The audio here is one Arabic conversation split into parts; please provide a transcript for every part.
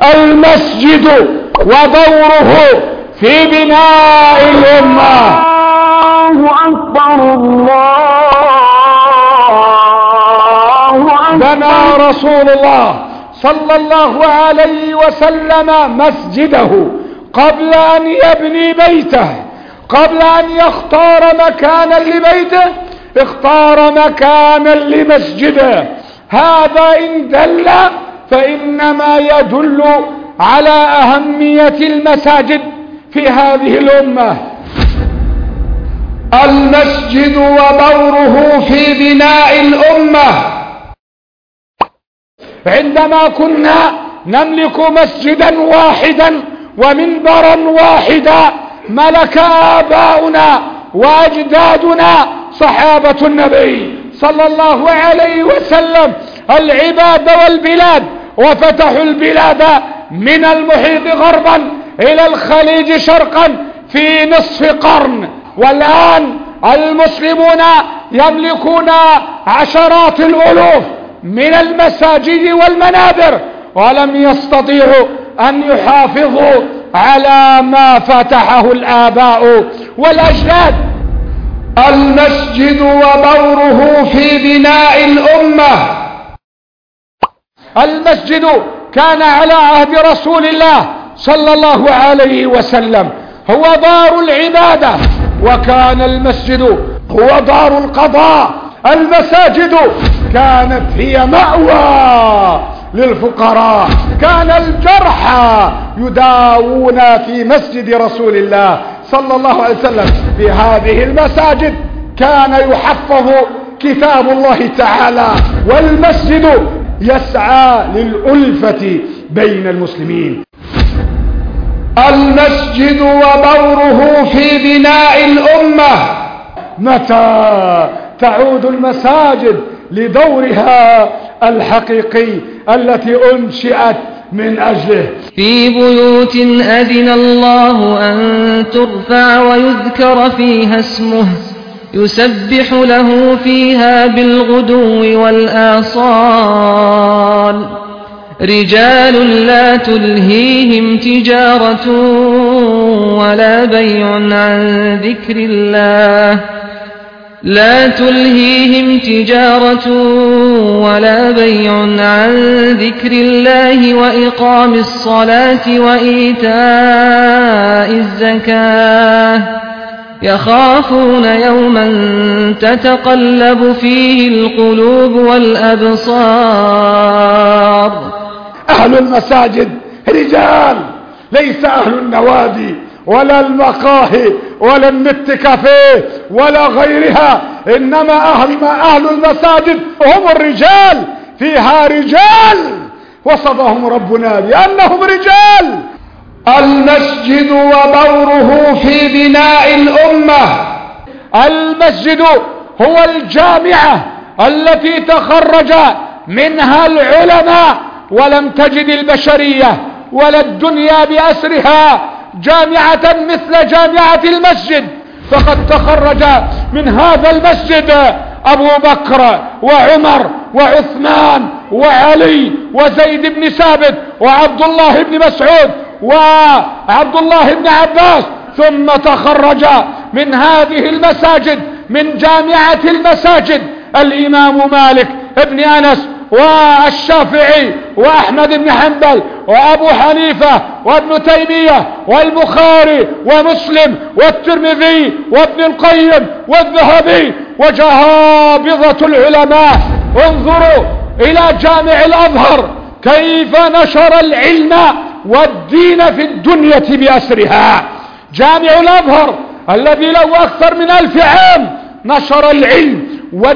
المسجد ودوره في بناء الأمة. الله أكبر الله أكبر. بنى رسول الله صلى الله عليه وسلم مسجده قبل أن يبني بيته، قبل أن يختار مكانا لبيته اختار مكانا لمسجده. هذا إن دل فإنما يدل على أهمية المساجد في هذه الأمة. المسجد ودوره في بناء الأمة. عندما كنا نملك مسجدا واحدا ومنبرا واحدا ملك آباؤنا وأجدادنا صحابة النبي صلى الله عليه وسلم العباد والبلاد، وفتحوا البلاد من المحيط غربا إلى الخليج شرقا في نصف قرن. والآن المسلمون يملكون عشرات الألوف من المساجد والمنابر، ولم يستطيعوا أن يحافظوا على ما فتحه الآباء والأجداد. المسجد ودوره في بناء الأمة. المسجد كان على عهد رسول الله صلى الله عليه وسلم هو دار العبادة، وكان المسجد هو دار القضاء. المساجد كانت هي مأوى للفقراء، كان الجرحى يداوون في مسجد رسول الله صلى الله عليه وسلم. في هذه المساجد كان يحفظ كتاب الله تعالى، والمسجد يسعى للألفة بين المسلمين. المسجد ودوره في بناء الأمة. متى تعود المساجد لدورها الحقيقي التي أنشئت من أجله؟ في بيوت أذن الله أن ترفع ويذكر فيها اسمه يسبح له فيها بالغدو والآصال. رجال لا تلهيهم تجارة ولا بيع عن ذكر الله، لا تلهيهم تجارة ولا بيع عن ذكر الله وإقام الصلاة وإيتاء الزكاة يخافون يوما تتقلب فيه القلوب والأبصار. أهل المساجد رجال، ليس أهل النوادي ولا المقاهي ولا النت كافيه ولا غيرها، إنما أهل المساجد هم الرجال. فيها رجال وصفهم ربنا بأنهم رجال. المسجد ودوره في بناء الأمة. المسجد هو الجامعة التي تخرج منها العلماء، ولم تجد البشرية ولا الدنيا بأسرها جامعة مثل جامعة المسجد. فقد تخرج من هذا المسجد أبو بكر وعمر وعثمان وعلي وزيد بن ثابت وعبد الله بن مسعود وعبد الله بن عباس. ثم تخرج من هذه المساجد من جامعة المساجد الإمام مالك بن أنس والشافعي وأحمد بن حنبل وأبو حنيفة وابن تيمية والبخاري ومسلم والترمذي وابن القيم والذهبي وجهابذة العلماء. انظروا إلى جامع الأزهر كيف نشر العلم والدين في الدنيا بأسرها. جامع الأزهر الذي له أكثر من 1000 عام نشر العلم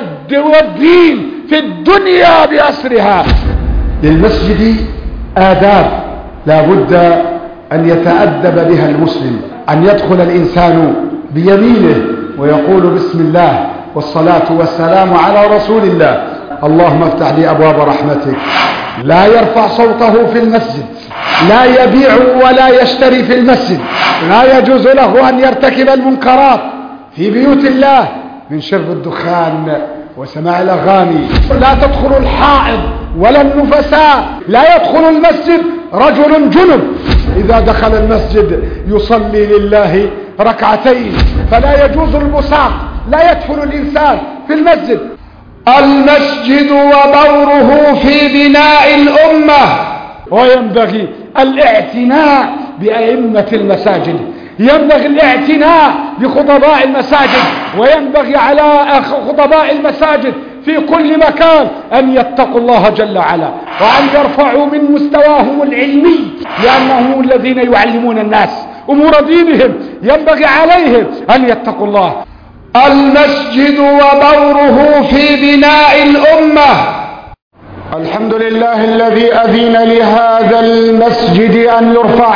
والدين في الدنيا بأسرها. للمسجد آداب لا بد أن يتأدب بها المسلم، أن يدخل الإنسان بيمينه ويقول بسم الله والصلاة والسلام على رسول الله. اللهم افتح لي أبواب رحمتك. لا يرفع صوته في المسجد، لا يبيع ولا يشتري في المسجد، لا يجوز له أن يرتكب المنكرات في بيوت الله من شرب الدخان وسماع الأغاني. لا تدخل الحائض ولا النفساء. لا يدخل المسجد رجل جنب إذا دخل المسجد يصلي لله ركعتين، فلا يجوز البصاق، لا يدخل الإنسان في المسجد. المسجد ودوره في بناء الأمة، وينبغي الاعتناء بأئمة المساجد، ينبغي الاعتناء بخطباء المساجد، وينبغي على خطباء المساجد في كل مكان أن يتقوا الله جل وعلا، وأن يرفعوا من مستواهم العلمي، لأنهم الذين يعلمون الناس أمور دينهم. ينبغي عليهم أن يتقوا الله. المسجد ودوره في بناء الأمة. الحمد لله الذي أذن لهذا المسجد أن يرفع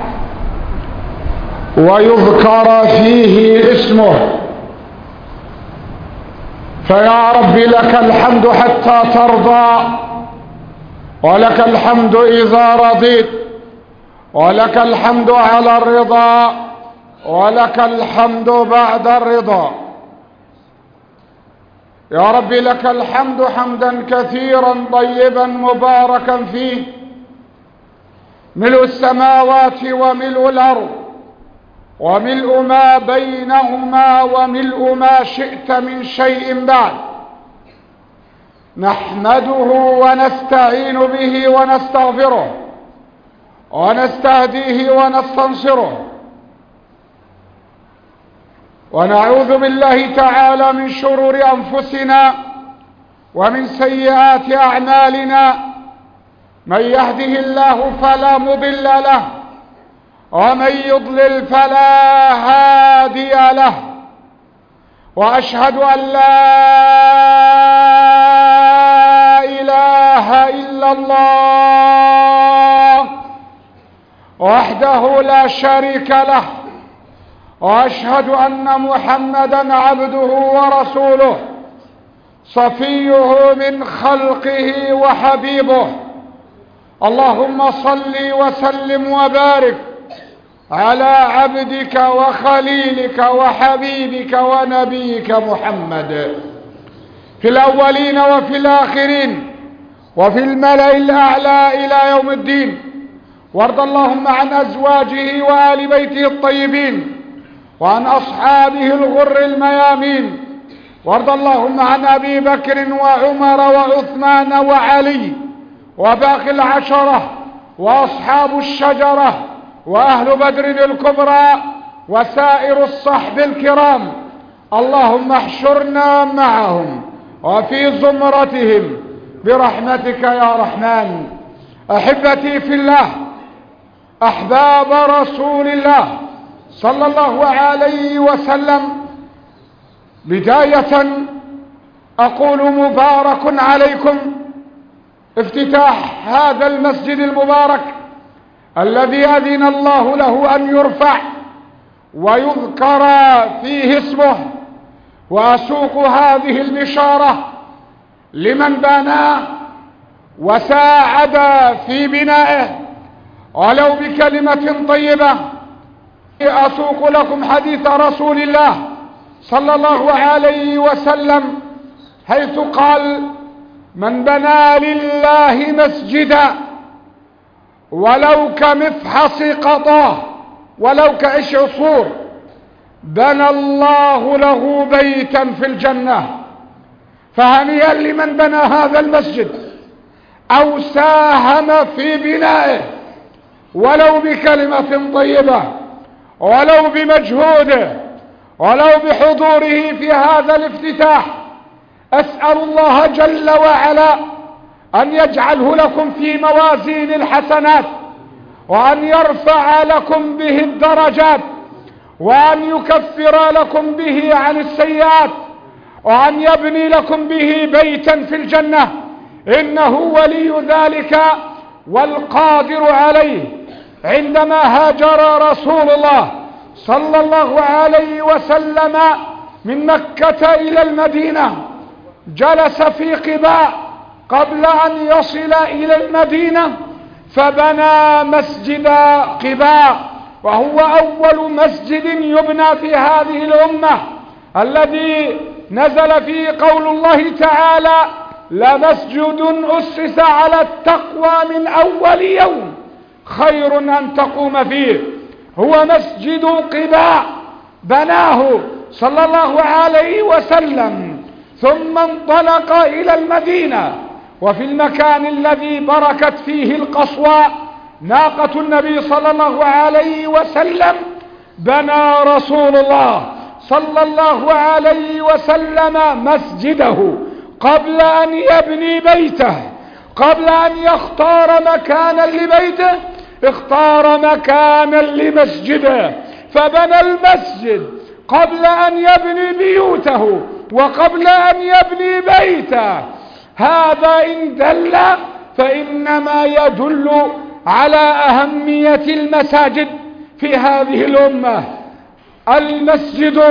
ويذكر فيه اسمه، فيا رب لك الحمد حتى ترضى، ولك الحمد إذا رضيت، ولك الحمد على الرضا، ولك الحمد بعد الرضا. يا رب لك الحمد حمدا كثيرا طيبا مباركا فيه، ملء السماوات وملء الأرض وملء ما بينهما وملء ما شئت من شيء بعد. نحمده ونستعين به ونستغفره ونستهديه ونستنصره، ونعوذ بالله تعالى من شرور أنفسنا ومن سيئات أعمالنا. من يهده الله فلا مضل له، ومن يضلل فلا هادي له، وأشهد أن لا إله إلا الله وحده لا شريك له، وأشهد أن محمدا عبده ورسوله صفيه من خلقه وحبيبه. اللهم صل وسلم وبارك على عبدك وخليلك وحبيبك ونبيك محمد في الأولين وفي الآخرين وفي الملأ الأعلى إلى يوم الدين. وارض اللهم عن أزواجه وآل بيته الطيبين وعن أصحابه الغر الميامين. وارض اللهم عن أبي بكر وعمر وعثمان وعلي وباقي العشرة وأصحاب الشجرة وأهل بدر الكبرى وسائر الصحب الكرام. اللهم احشرنا معهم وفي زمرتهم برحمتك يا رحمن. أحبتي في الله، أحباب رسول الله صلى الله عليه وسلم، بداية أقول مبارك عليكم افتتاح هذا المسجد المبارك الذي أذن الله له أن يرفع ويذكر فيه اسمه. وأسوق هذه البشارة لمن بناه وساعد في بنائه ولو بكلمة طيبة. أسوق لكم حديث رسول الله صلى الله عليه وسلم حيث قال: من بنى لله مسجدا ولو كمفحص قطاه ولو كعش عصور بنى الله له بيتا في الجنة. فهنيئا لمن بنى هذا المسجد أو ساهم في بنائه ولو بكلمة طيبة ولو بمجهوده ولو بحضوره في هذا الافتتاح. أسأل الله جل وعلا أن يجعله لكم في موازين الحسنات، وأن يرفع لكم به الدرجات، وأن يكفر لكم به عن السيئات، وأن يبني لكم به بيتا في الجنة، إنه ولي ذلك والقادر عليه. عندما هاجر رسول الله صلى الله عليه وسلم من مكة إلى المدينة جلس في قباء قبل أن يصل إلى المدينة فبنى مسجد قباء، وهو أول مسجد يبنى في هذه الأمة، الذي نزل فيه قول الله تعالى: لمسجد أسس على التقوى من أول يوم خير أن تقوم فيه. هو مسجد قباء بناه صلى الله عليه وسلم، ثم انطلق إلى المدينة، وفي المكان الذي بركت فيه القصوى ناقة النبي صلى الله عليه وسلم بنى رسول الله صلى الله عليه وسلم مسجده قبل أن يبني بيته. قبل أن يختار مكانا لبيته اختار مكانا لمسجده، فبنى المسجد قبل أن يبني بيوته وقبل أن يبني بيته. هذا إن دل فإنما يدل على أهمية المساجد في هذه الأمة. المسجد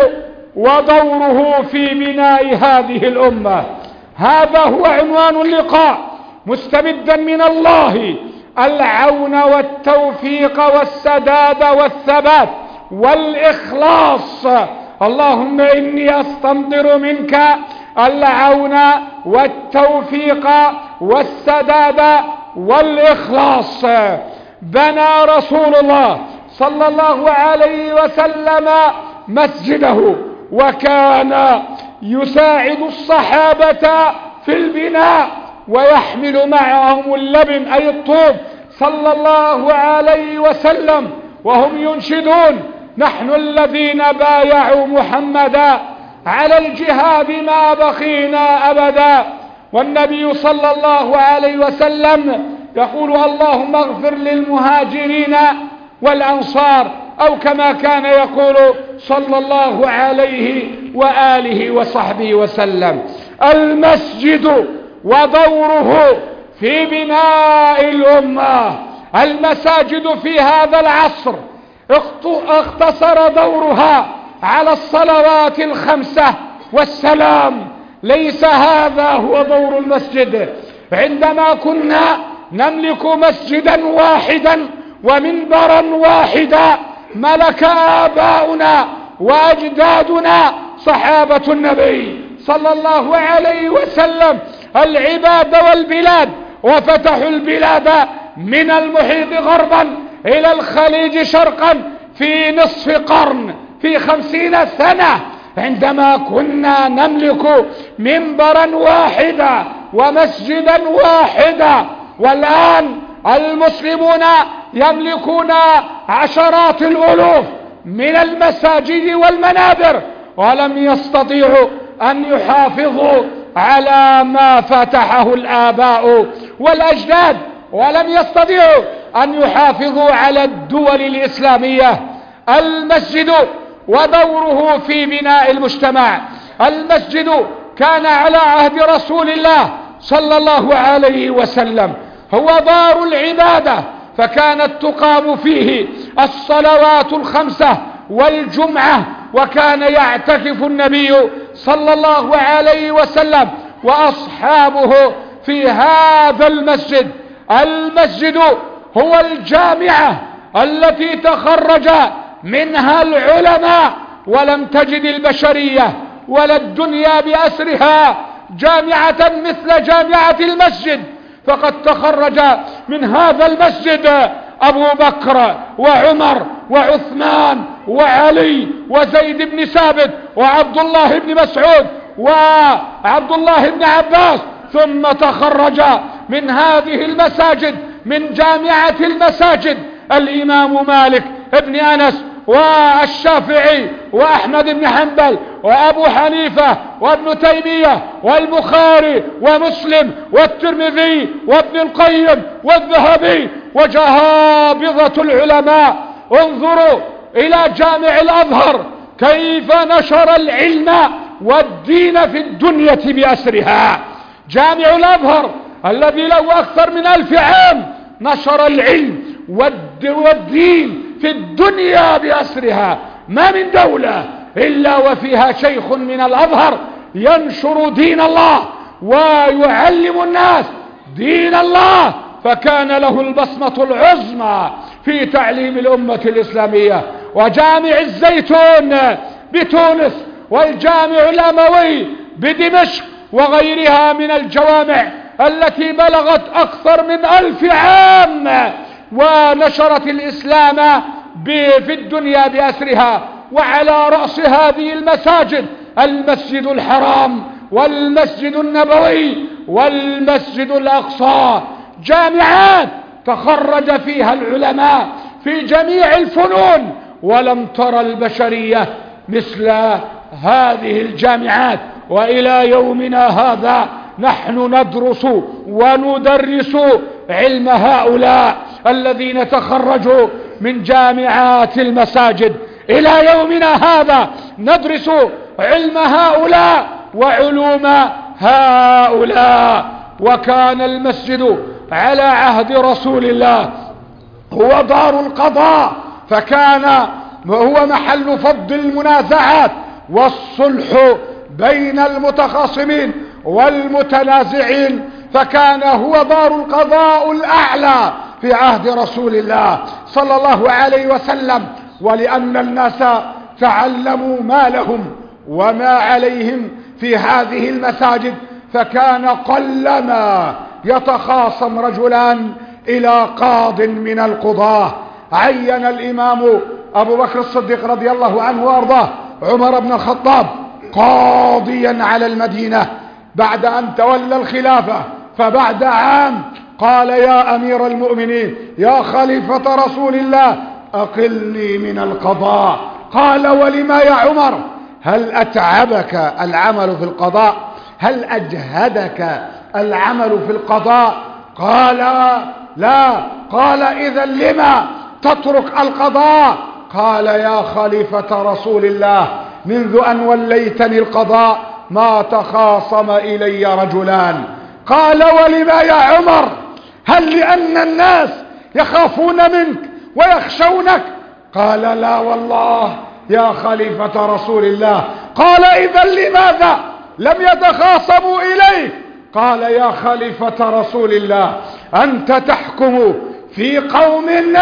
ودوره في بناء هذه الأمة، هذا هو عنوان اللقاء، مستمدا من الله العون والتوفيق والسداد والثبات والإخلاص. اللهم إني أستمطر منك العون والتوفيق والسداد والإخلاص. بنى رسول الله صلى الله عليه وسلم مسجده، وكان يساعد الصحابة في البناء ويحمل معهم اللبن أي الطوب صلى الله عليه وسلم، وهم ينشدون: نحن الذين بايعوا محمدا على الجهاد ما بقينا أبدا. والنبي صلى الله عليه وسلم يقول: اللهم اغفر للمهاجرين والأنصار، أو كما كان يقول صلى الله عليه وآله وصحبه وسلم. المسجد ودوره في بناء الأمة. المساجد في هذا العصر اقتصر دورها على الصلوات الخمسة والسلام. ليس هذا هو دور المسجد. عندما كنا نملك مسجدا واحدا ومنبرا واحدا ملك آباؤنا وأجدادنا صحابة النبي صلى الله عليه وسلم العباد والبلاد، وفتحوا البلاد من المحيط غربا إلى الخليج شرقا في نصف قرن، في 50 سنة، عندما كنا نملك منبرا واحدا ومسجدا واحدا. والآن المسلمون يملكون عشرات الألوف من المساجد والمنابر، ولم يستطيعوا أن يحافظوا على ما فتحه الآباء والأجداد، ولم يستطيعوا أن يحافظوا على الدول الإسلامية. المسجد ودوره في بناء المجتمع. المسجد كان على عهد رسول الله صلى الله عليه وسلم هو دار العبادة، فكانت تقام فيه الصلوات الخمسة والجمعة، وكان يعتكف النبي صلى الله عليه وسلم وأصحابه في هذا المسجد. المسجد هو الجامعة التي تخرج منها العلماء، ولم تجد البشرية ولا الدنيا بأسرها جامعة مثل جامعة المسجد، فقد تخرج من هذا المسجد أبو بكر وعمر وعثمان وعلي وزيد بن ثابت وعبد الله بن مسعود وعبد الله بن عباس، ثم تخرج من هذه المساجد من جامعة المساجد الإمام مالك بن أنس والشافعي وأحمد بن حنبل وأبو حنيفة وابن تيمية والبخاري ومسلم والترمذي وابن القيم والذهبي وجهابذة العلماء. انظروا إلى جامع الأزهر كيف نشر العلم والدين في الدنيا بأسرها. جامع الأزهر الذي له أكثر من 1000 عام نشر العلم والدين في الدنيا بأسرها. ما من دولة إلا وفيها شيخ من الأزهر ينشر دين الله ويعلم الناس دين الله، فكان له البصمة العظمى في تعليم الأمة الإسلامية. وجامع الزيتون بتونس والجامع الأموي بدمشق وغيرها من الجوامع التي بلغت أكثر من 1000 عام ونشرت الإسلام في الدنيا بأسرها. وعلى رأس هذه المساجد المسجد الحرام والمسجد النبوي والمسجد الأقصى، جامعات تخرج فيها العلماء في جميع الفنون، ولم ترى البشرية مثل هذه الجامعات. وإلى يومنا هذا نحن ندرس وندرس علم هؤلاء الذين تخرجوا من جامعات المساجد. إلى يومنا هذا ندرس علم هؤلاء وعلوم هؤلاء. وكان المسجد على عهد رسول الله هو دار القضاء، فكان هو محل فض المنازعات والصلح بين المتخاصمين والمتنازعين، فكان هو دار القضاء الأعلى في عهد رسول الله صلى الله عليه وسلم. ولأن الناس تعلموا ما لهم وما عليهم في هذه المساجد، فكان قلما يتخاصم رجلان إلى قاض من القضاة. عين الإمام أبو بكر الصديق رضي الله عنه وأرضاه عمر بن الخطاب قاضيا على المدينة بعد أن تولى الخلافة. فبعد عام قال: يا أمير المؤمنين، يا خليفة رسول الله، أقلني من القضاء. قال: ولما يا عمر؟ هل أتعبك العمل في القضاء؟ هل أجهدك العمل في القضاء؟ قال: لا. قال: إذا لما تترك القضاء؟ قال: يا خليفة رسول الله، منذ أن وليتني القضاء ما تخاصم إلي رجلان. قال: ولما يا عمر؟ هل لأن الناس يخافون منك ويخشونك؟ قال: لا والله يا خليفة رسول الله. قال: إذا لماذا لم يتخاصموا إليك؟ قال: يا خليفة رسول الله، أنت تحكم في قوم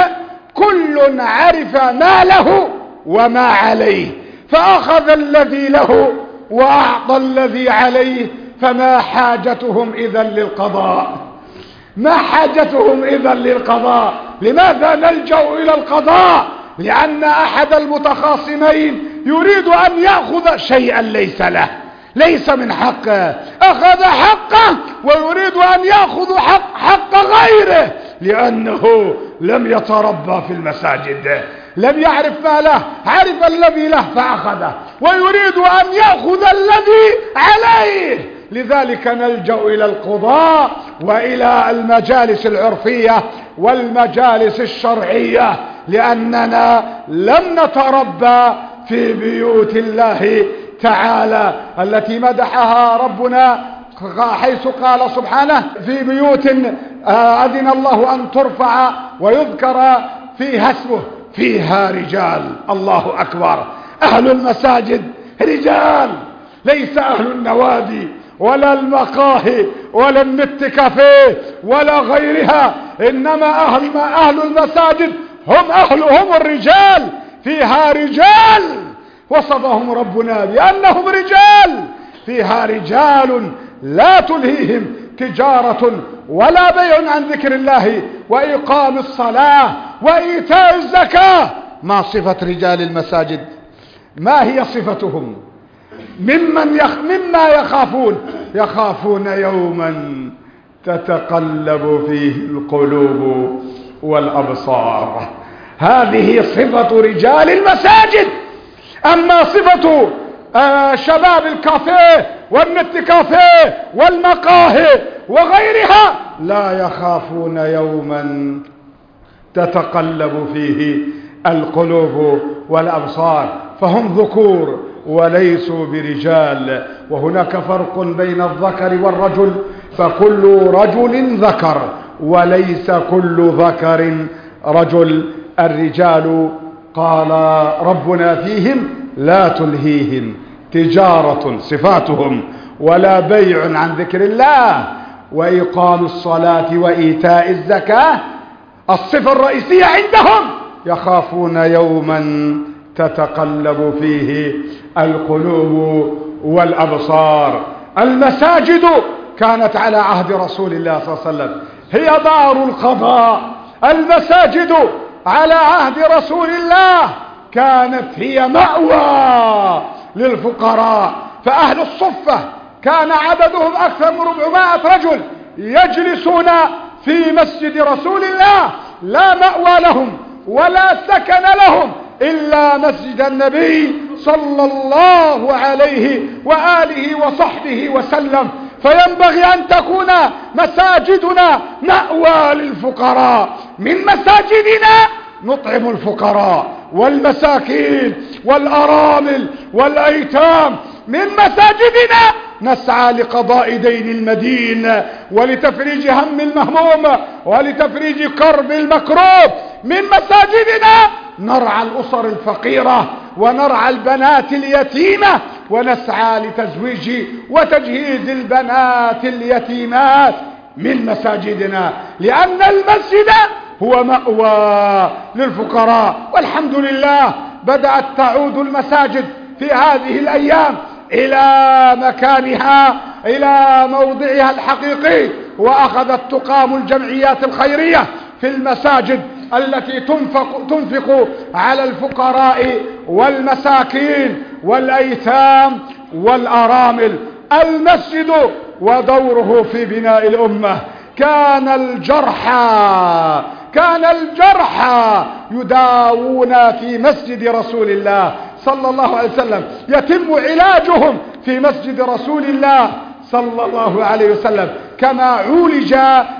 كل عرف ما له وما عليه، فأخذ الذي له وأعطى الذي عليه، فما حاجتهم إذا للقضاء؟ ما حاجتهم إذا للقضاء؟ لماذا نلجأ إلى القضاء؟ لأن أحد المتخاصمين يريد أن يأخذ شيئا ليس له، ليس من حقه، أخذ حقه ويريد أن يأخذ حق غيره، لأنه لم يتربى في المساجد، لم يعرف ما له، عرف الذي له فأخذه، ويريد أن يأخذ الذي عليه. لذلك نلجأ إلى القضاء وإلى المجالس العرفية والمجالس الشرعية، لأننا لم نتربى في بيوت الله تعالى التي مدحها ربنا حيث قال سبحانه: في بيوت أذن الله أن ترفع ويذكر فيها اسمه فيها رجال. الله أكبر. أهل المساجد رجال، ليس أهل النوادي ولا المقاهي ولا النت كافيه ولا غيرها، إنما أهل المساجد هم الرجال. فيها رجال وصفهم ربنا بأنهم رجال. فيها رجال لا تلهيهم تجارة ولا بيع عن ذكر الله وإقام الصلاة وإيتاء الزكاة. ما صفة رجال المساجد؟ ما هي صفتهم؟ مما يخافون يوما تتقلب فيه القلوب والأبصار. هذه صفة رجال المساجد. أما صفة شباب الكافيه والنت كافيه والمقاهي وغيرها لا يخافون يوما تتقلب فيه القلوب والأبصار، فهم ذكور وليسوا برجال. وهناك فرق بين الذكر والرجل، فكل رجل ذكر وليس كل ذكر رجل. الرجال قال ربنا فيهم: لا تلهيهم تجارة، صفاتهم، ولا بيع عن ذكر الله وإقام الصلاة وإيتاء الزكاة. الصفة الرئيسية عندهم: يخافون يوما تتقلب فيه القلوب والأبصار. المساجد كانت على عهد رسول الله صلى الله عليه وسلم هي دار القضاء. المساجد على عهد رسول الله كانت هي مأوى للفقراء. فأهل الصفة كان عددهم أكثر من 400 رجل يجلسون في مسجد رسول الله، لا مأوى لهم ولا سكن لهم إلا مسجد النبي صلى الله عليه وآله وصحبه وسلم. فينبغي أن تكون مساجدنا مأوى للفقراء. من مساجدنا نطعم الفقراء والمساكين والأرامل والأيتام. من مساجدنا نسعى لقضاء دين المدين ولتفريج هم المهموم ولتفريج كرب المكروب. من مساجدنا نرعى الأسر الفقيرة ونرعى البنات اليتيمة ونسعى لتزويج وتجهيز البنات اليتيمات. من مساجدنا، لأن المسجد هو مأوى للفقراء. والحمد لله بدأت تعود المساجد في هذه الأيام إلى مكانها، إلى موضعها الحقيقي، وأخذت تقام الجمعيات الخيرية في المساجد التي تنفق على الفقراء والمساكين والأيتام والأرامل. المسجد ودوره في بناء الأمة. كان الجرحى يداوون في مسجد رسول الله صلى الله عليه وسلم، يتم علاجهم في مسجد رسول الله صلى الله عليه وسلم. كما عولج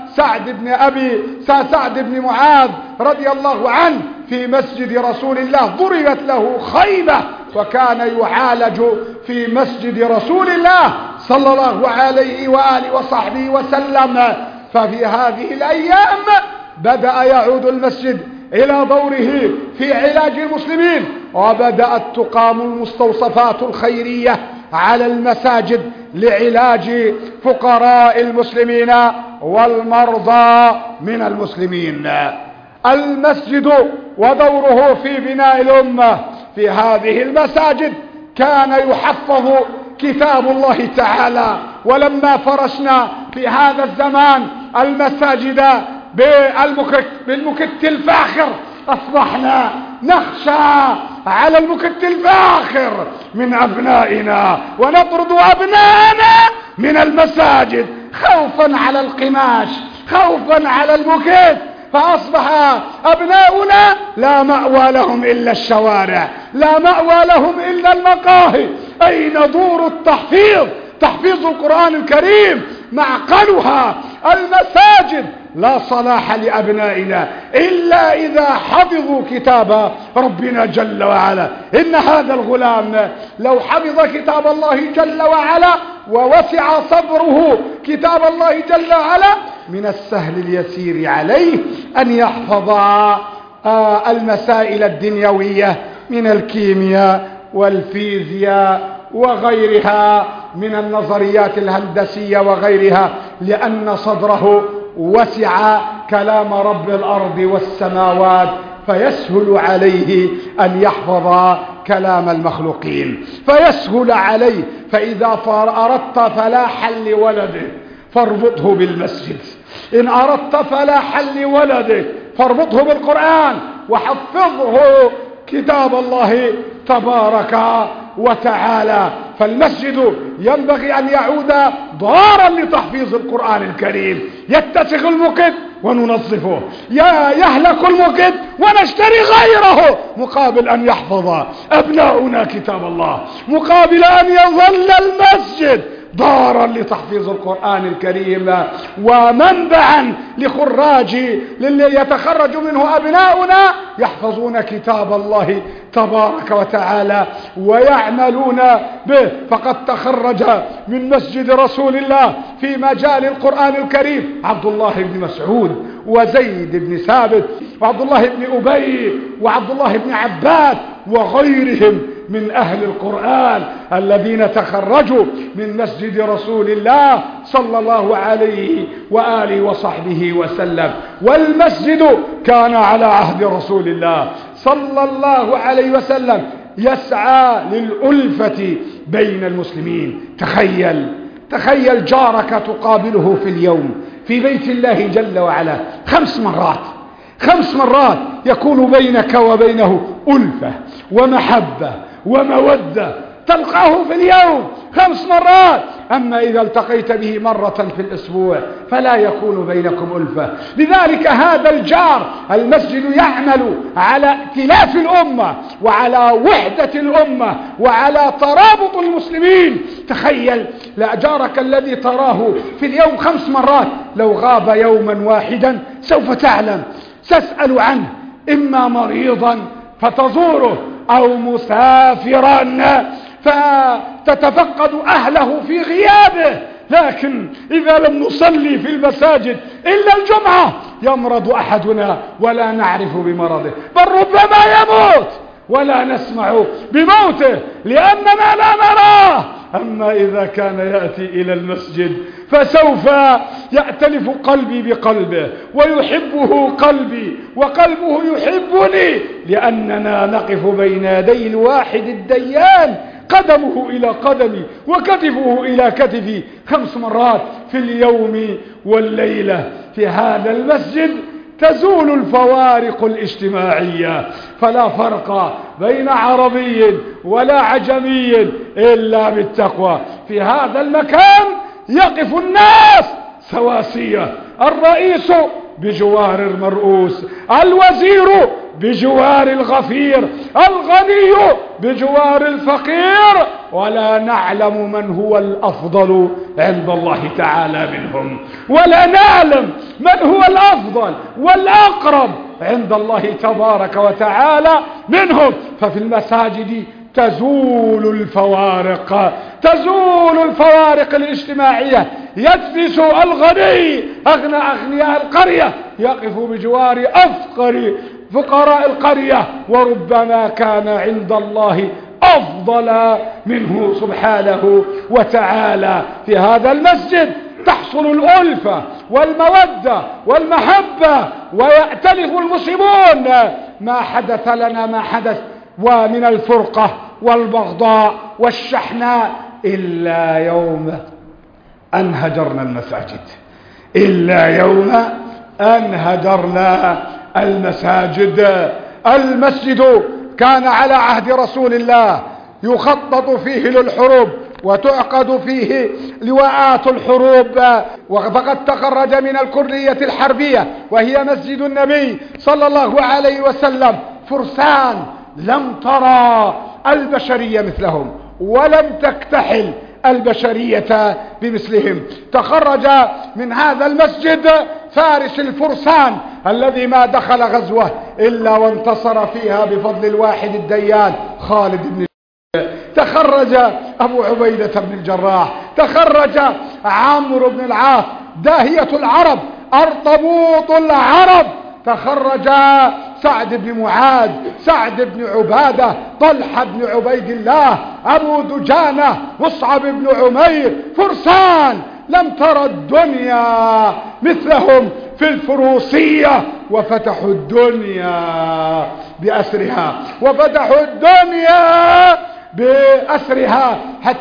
سعد بن معاذ رضي الله عنه في مسجد رسول الله، ضربت له خيمة وكان يعالج في مسجد رسول الله صلى الله عليه وآله وصحبه وسلم. ففي هذه الأيام بدأ يعود المسجد إلى دوره في علاج المسلمين، وبدأت تقام المستوصفات الخيرية على المساجد لعلاج فقراء المسلمين والمرضى من المسلمين. المسجد ودوره في بناء الأمة. في هذه المساجد كان يحفظ كتاب الله تعالى. ولما فرشنا في هذا الزمان المساجد بالمكت الفاخر أصبحنا نخشى على المكت الفاخر من أبنائنا ونطرد أبنائنا من المساجد خوفا على القماش، خوفا على المكت. فأصبح أبناؤنا لا مأوى لهم إلا الشوارع، لا مأوى لهم إلا المقاهي. أين دور التحفيظ؟ تحفيظ القرآن الكريم معقلها المساجد. لا صلاح لأبنائنا إلا إذا حفظوا كتاب ربنا جل وعلا. إن هذا الغلام لو حفظ كتاب الله جل وعلا ووسع صدره كتاب الله جل وعلا من السهل اليسير عليه أن يحفظ المسائل الدنيوية من الكيمياء والفيزياء وغيرها من النظريات الهندسية وغيرها، لأن صدره وسع كلام رب الأرض والسماوات، فيسهل عليه أن يحفظ كلام المخلوقين، فيسهل عليه. فإذا أردت فلاحا لولده فاربطه بالمسجد، إن أردت فلاحا لولده فاربطه بالقرآن وحفظه كتاب الله تبارك وتعالى. فالمسجد ينبغي أن يعود دارا لتحفيظ القرآن الكريم. يتسخ المكت وننظفه، يهلك المكت ونشتري غيره مقابل أن يحفظ أبناؤنا كتاب الله، مقابل أن يظل المسجد دارا لتحفيظ القرآن الكريم ومنبعا يتخرج منه أبناؤنا يحفظون كتاب الله تبارك وتعالى ويعملون به. فقد تخرج من مسجد رسول الله في مجال القرآن الكريم عبد الله بن مسعود وزيد بن ثابت وعبد الله بن أبي وعبد الله بن عباس وغيرهم من أهل القرآن الذين تخرجوا من مسجد رسول الله صلى الله عليه وآله وصحبه وسلم. والمسجد كان على عهد رسول الله صلى الله عليه وسلم يسعى للألفة بين المسلمين. تخيل تخيل جارك تقابله في اليوم في بيت الله جل وعلا 5 مرات، 5 مرات يكون بينك وبينه ألفة ومحبة ومودة، تلقاه في اليوم 5 مرات. أما إذا التقيت به مرة في الأسبوع فلا يكون بينكم ألفة. لذلك هذا الجار المسجد يعمل على ائتلاف الأمة وعلى وحدة الأمة وعلى ترابط المسلمين. تخيل جارك الذي تراه في اليوم 5 مرات لو غاب يوما واحدا سوف تعلم، تسأل عنه، إما مريضا فتزوره أو مسافرا فتتفقد أهله في غيابه. لكن إذا لم نصلي في المساجد إلا الجمعة يمرض أحدنا ولا نعرف بمرضه، بل ربما يموت ولا نسمع بموته لأننا لا نراه. أما إذا كان يأتي إلى المسجد فسوف يأتلف قلبي بقلبه ويحبه قلبي وقلبه يحبني، لأننا نقف بين يدي الواحد الديان، قدمه إلى قدمي وكتفه إلى كتفي 5 مرات في اليوم والليلة. في هذا المسجد تزول الفوارق الاجتماعية، فلا فرق بين عربي ولا عجمي إلا بالتقوى. في هذا المكان يقف الناس سواسية، الرئيس بجوار المرؤوس، الوزير بجوار الغفير، الغني بجوار الفقير، ولا نعلم من هو الأفضل عند الله تعالى منهم، ولا نعلم من هو الأفضل والأقرب عند الله تبارك وتعالى منهم. ففي المساجد تزول الفوارق الاجتماعية. يجلس الغني أغنياء القرية يقف بجوار أفقر فقراء القرية، وربما كان عند الله أفضل منه سبحانه وتعالى. في هذا المسجد تحصل الألفة والمودة والمحبة، ويأتلف المسلمون. ما حدث لنا ما حدث ومن الفرقة والبغضاء والشحناء إلا يوم أن هجرنا المساجد، إلا يوم أن هجرنا المساجد. المسجد كان على عهد رسول الله يخطط فيه للحروب وتعقد فيه لواءات الحروب، وقد تخرج من الكلية الحربية وهي مسجد النبي صلى الله عليه وسلم فرسان لم ترى البشرية مثلهم ولم تكتحل البشرية بمثلهم. تخرج من هذا المسجد فارس الفرسان الذي ما دخل غزوة إلا وانتصر فيها بفضل الواحد الديان خالد بن تخرج أبو عبيدة بن الجراح، تخرج عمرو بن العاص داهية العرب أرطبوط العرب، تخرج سعد بن معاذ، سعد بن عبادة، طلحة بن عبيد الله، أبو دجانة، مصعب بن عمير، فرسان لم ترى الدنيا مثلهم في الفروسية، وفتحوا الدنيا بأسرها، وفتحوا الدنيا بأسرها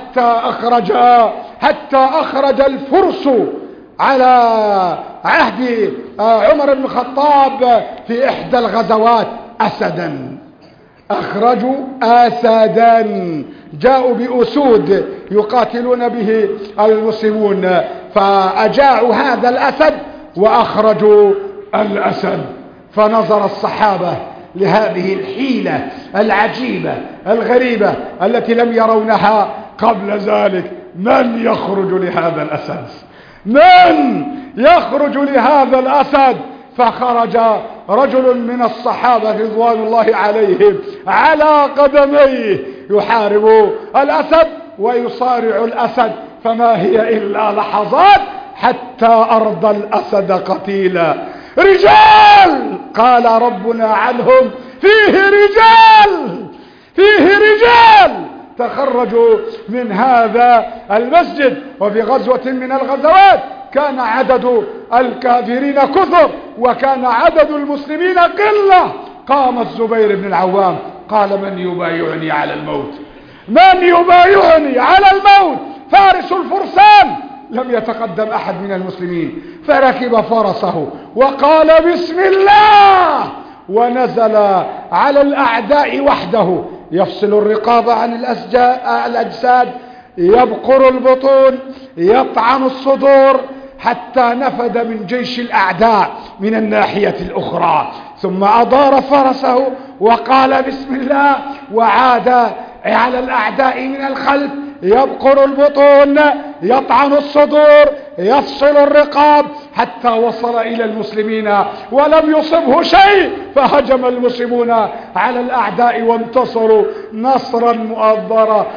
حتى أخرج الفرس على عهد عمر بن الخطاب في إحدى الغزوات أسدا، أخرجوا أسدا، جاءوا بأسود يقاتلون به المسلمون، فأجاعوا هذا الأسد وأخرجوا الأسد. فنظر الصحابة لهذه الحيلة العجيبة الغريبة التي لم يرونها قبل ذلك. من يخرج لهذا الأسد؟ من يخرج لهذا الأسد؟ فخرج رجل من الصحابة رضوان الله عليهم على قدميه يحارب الأسد ويصارع الأسد، فما هي إلا لحظات حتى أرضى الأسد قتيلا. رجال قال ربنا عنهم فيه رجال تخرجوا من هذا المسجد. وفي غزوة من الغزوات كان عدد الكافرين كثر وكان عدد المسلمين قلة. قام الزبير بن العوام قال: من يبايعني على الموت؟ من يبايعني على الموت؟ فارس الفرسان، لم يتقدم أحد من المسلمين، فركب فرسه وقال بسم الله، ونزل على الأعداء وحده، يفصل الرقاب عن الأجساد، يبقر البطون، يطعن الصدور، حتى نفد من جيش الأعداء من الناحية الأخرى. ثم أدار فرسه وقال بسم الله، وعاد على الأعداء من الخلف، يبقر البطون، يطعن الصدور، يفصل الرقاب، حتى وصل إلى المسلمين ولم يصبه شيء، فهجم المسلمون على الأعداء وانتصروا نصرا مؤضرا.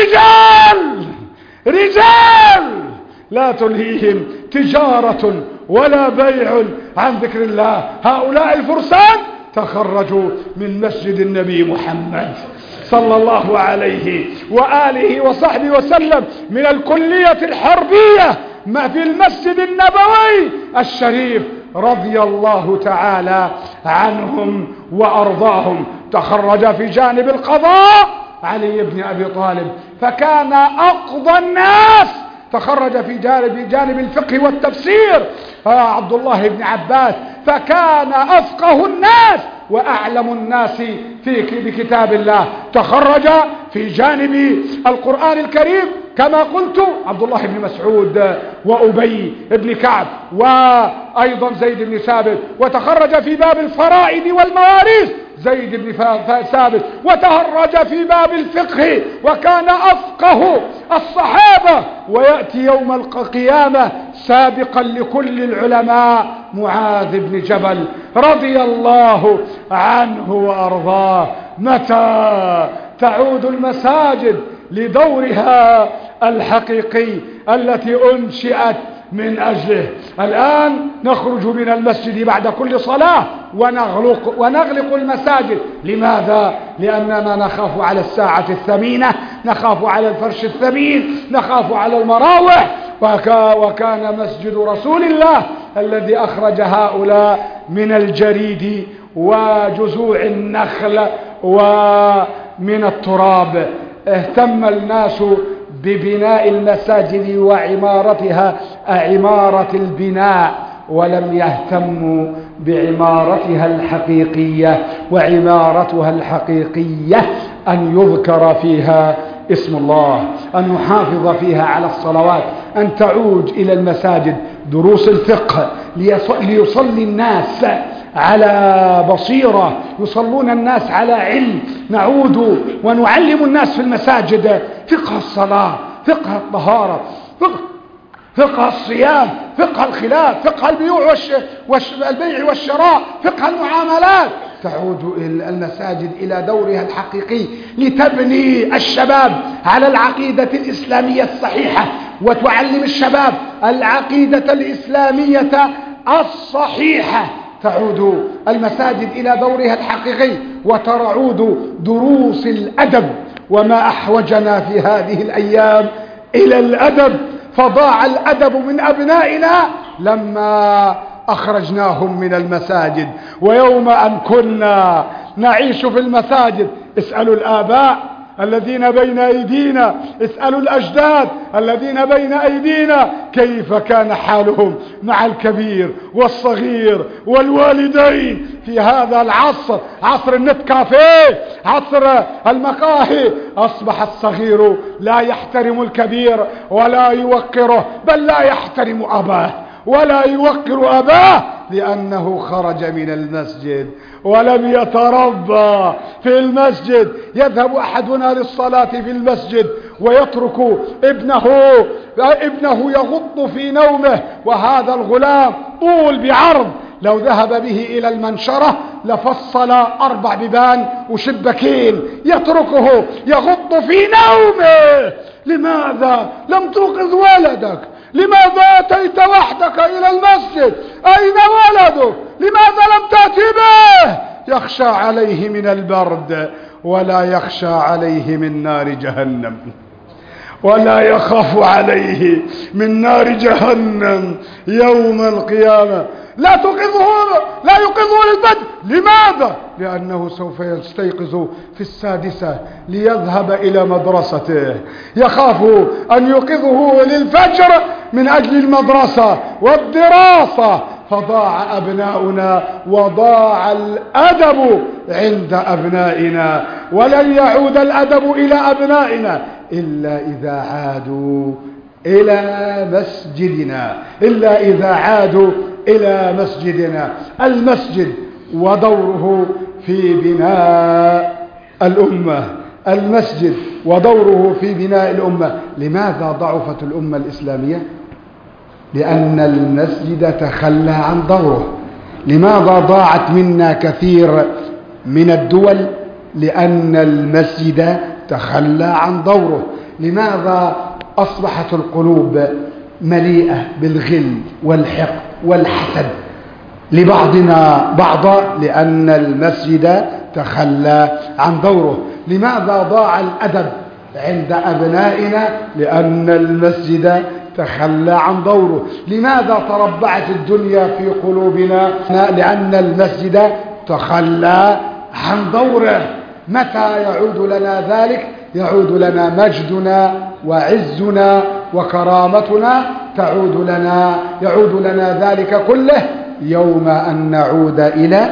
رجال لا تلهيهم تجارة ولا بيع عن ذكر الله. هؤلاء الفرسان تخرجوا من مسجد النبي محمد صلى الله عليه وآله وصحبه وسلم من الكلية الحربية ما في المسجد النبوي الشريف، رضي الله تعالى عنهم وأرضاهم. تخرج في جانب القضاء علي بن أبي طالب، فكان أقضى الناس. تخرج في جانب الفقه والتفسير عبد الله بن عباس، فكان أفقه الناس وأعلم الناس بكتاب الله. تخرج في جانب القرآن الكريم كما قلت عبد الله بن مسعود وأبي بن كعب وأيضا زيد بن ثابت. وتخرج في باب الفرائض والمواريث زيد بن ثابت. وتخرج في باب الفقه وكان أفقه الصحابة، ويأتي يوم القيامة سابقا لكل العلماء معاذ بن جبل رضي الله عنه وأرضاه. متى تعود المساجد لدورها الحقيقي التي أنشئت من أجله؟ الآن نخرج من المسجد بعد كل صلاة ونغلق المساجد. لماذا؟ لأننا نخاف على الساعة الثمينة، نخاف على الفرش الثمين، نخاف على المراوح. وكان مسجد رسول الله الذي أخرج هؤلاء من الجريد وجذوع النخل ومن التراب. اهتم الناس ببناء المساجد وعمارتها عمارة البناء، ولم يهتموا بعمارتها الحقيقية. وعمارتها الحقيقية أن يذكر فيها اسم الله، أن نحافظ فيها على الصلوات، أن تعود إلى المساجد دروس الفقه ليصلي الناس على بصيرة، يصلون الناس على علم. نعود ونعلم الناس في المساجد فقه الصلاة، فقه الطهارة، فقه الصيام، فقه الخلاف، فقه البيع والشراء، فقه المعاملات. تعود المساجد إلى دورها الحقيقي لتبني الشباب على العقيدة الإسلامية الصحيحة، وتعلم الشباب العقيدة الإسلامية الصحيحة. تعود المساجد إلى دورها الحقيقي وترعود دروس الأدب. وما أحوجنا في هذه الأيام إلى الأدب، فضاع الأدب من أبنائنا لما أخرجناهم من المساجد. ويوم أن كنا نعيش في المساجد، اسألوا الآباء الذين بين أيدينا، اسألوا الأجداد الذين بين أيدينا كيف كان حالهم مع الكبير والصغير والوالدين في هذا العصر، عصر النت كافيه، عصر المقاهي. أصبح الصغير لا يحترم الكبير ولا يوقره، بل لا يحترم أباه ولا يوقر أباه، لأنه خرج من المسجد ولم يتربى في المسجد. يذهب أحدنا للصلاة في المسجد ويترك ابنه يغط في نومه، وهذا الغلام طول بعرض، لو ذهب به إلى المنشرة لفصل 4 بيبان وشبكين، يتركه يغط في نومه. لماذا لم توقظ ولدك؟ لماذا أتيت وحدك إلى المسجد؟ أين ولدك؟ لماذا لم تأتي به؟ يخشى عليه من البرد ولا يخشى عليه من نار جهنم، ولا يخاف عليه من نار جهنم يوم القيامة. لا يوقظه للفجر. لماذا؟ لأنه سوف يستيقظ في 6 ليذهب إلى مدرسته. يخاف أن يوقظه للفجر من أجل المدرسة والدراسة، فضاع أبناؤنا وضاع الأدب عند أبنائنا، ولن يعود الأدب إلى أبنائنا إلا إذا عادوا إلى مسجدنا. المسجد ودوره في بناء الأمة. لماذا ضعفت الأمة الإسلامية؟ لأن المسجد تخلى عن دوره. لماذا ضاعت منا كثير من الدول؟ لأن المسجد تخلى عن دوره. لماذا أصبحت القلوب مليئة بالغل والحقد والحسد لبعضنا بعضا؟ لأن المسجد تخلى عن دوره. لماذا ضاع الأدب عند أبنائنا؟ لأن المسجد تخلى عن دوره. لماذا تربعت الدنيا في قلوبنا؟ لأن المسجد تخلى عن دوره. متى يعود لنا ذلك؟ يعود لنا مجدنا وعزنا وكرامتنا، يعود لنا ذلك كله يوم أن نعود إلى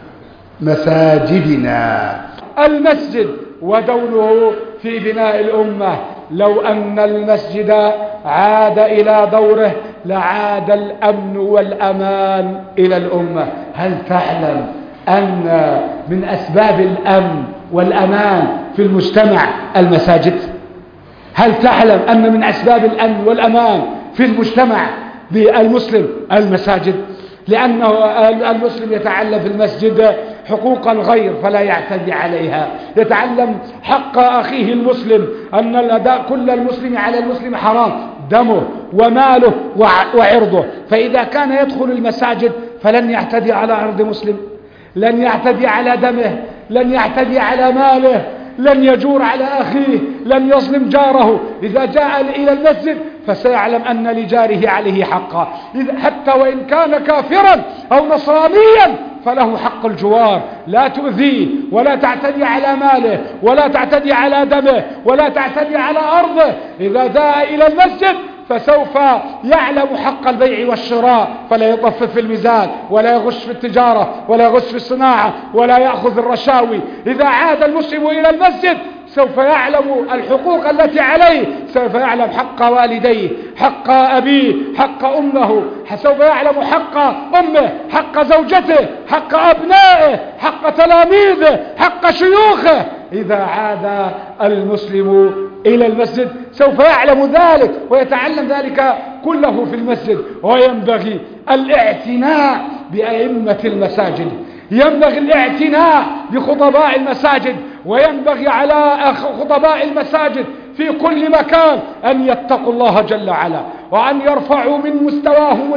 مساجدنا. المسجد ودوره في بناء الأمة. لو أن المسجد عاد إلى دوره لعاد الأمن والأمان إلى الأمة. هل تعلم أن من أسباب الأمن والأمان في المجتمع المساجد؟ هل تعلم أن من أسباب الأمن والأمان في المجتمع بالمسلم المساجد؟ لأنه المسلم يتعلم في المسجد حقوق الغير فلا يعتدي عليها، يتعلم حق أخيه المسلم، أن الأداء كل المسلم على المسلم حرام، دمه وماله وعرضه. فإذا كان يدخل المساجد فلن يعتدي على عرض مسلم، لن يعتدي على دمه، لن يعتدي على ماله، لن يجور على أخيه، لن يظلم جاره. إذا جاء إلى المسجد فسيعلم أن لجاره عليه حقا، حتى وإن كان كافرا أو نصرانيا فله حق الجوار. لا تؤذيه ولا تعتدي على ماله ولا تعتدي على دمه ولا تعتدي على أرضه. إذا جاء إلى المسجد فسوف يعلم حق البيع والشراء، فلا يطفف في الميزان ولا يغش في التجارة ولا يغش في الصناعة ولا يأخذ الرشاوي. إذا عاد المسلم إلى المسجد سوف يعلم الحقوق التي عليه، سوف يعلم حق والديه، حق أبيه، حق أمه، سوف يعلم حق أمه، حق زوجته، حق أبنائه، حق تلاميذه، حق شيوخه. إذا عاد المسلم إلى المسجد سوف يعلم ذلك ويتعلم ذلك كله في المسجد. وينبغي الاعتناء بأئمة المساجد، ينبغي الاعتناء بخطباء المساجد، وينبغي على خطباء المساجد في كل مكان أن يتقوا الله جل وعلا، وأن يرفعوا من مستواهم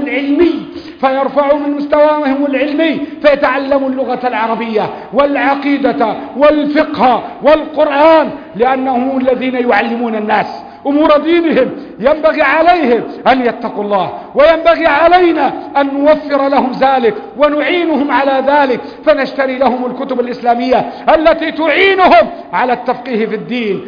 العلمي، فيتعلموا اللغة العربية والعقيدة والفقه والقرآن، لأنهم الذين يعلمون الناس أمور دينهم. ينبغي عليهم أن يتقوا الله، وينبغي علينا أن نوفر لهم ذلك ونعينهم على ذلك، فنشتري لهم الكتب الإسلامية التي تعينهم على التفقيه في الدين.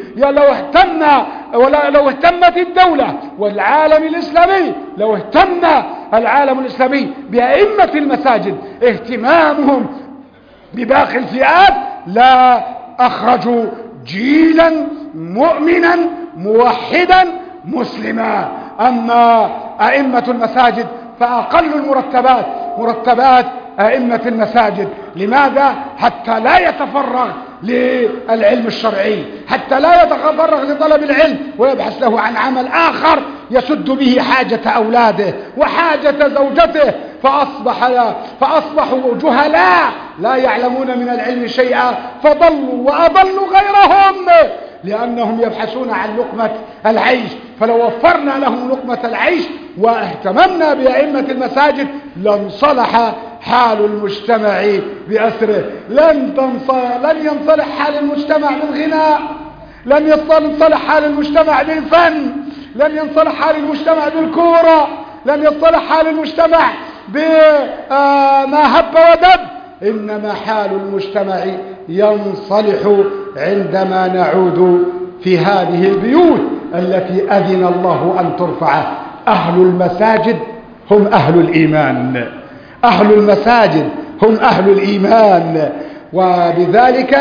لو اهتمت الدولة والعالم الإسلامي، لو اهتم العالم الإسلامي بأئمة المساجد اهتمامهم بباقي الفئات، لا أخرجوا جيلا مؤمنا موحدا مسلما. أما أئمة المساجد فأقل المرتبات مرتبات أئمة المساجد. لماذا؟ حتى لا يتفرغ للعلم الشرعي، حتى لا يتفرغ لطلب العلم ويبحث له عن عمل آخر يسد به حاجة أولاده وحاجة زوجته، فأصبحوا جهلاء لا يعلمون من العلم شيئا، فضلوا وأضلوا غيرهم لأنهم يبحثون عن لقمة العيش. فلو وفرنا لهم لقمة العيش واهتممنا بأئمة المساجد لانصلح حال المجتمع بأسره. لن ينصلح حال المجتمع بالغناء، لن ينصلح حال المجتمع بالفن، لن ينصلح حال المجتمع بالكورة، لن ينصلح حال المجتمع بما هب ودب، إنما حال المجتمع ينصلح عندما نعود في هذه البيوت التي أذن الله أن ترفع. أهل المساجد هم أهل الإيمان، أهل المساجد هم أهل الإيمان، وبذلك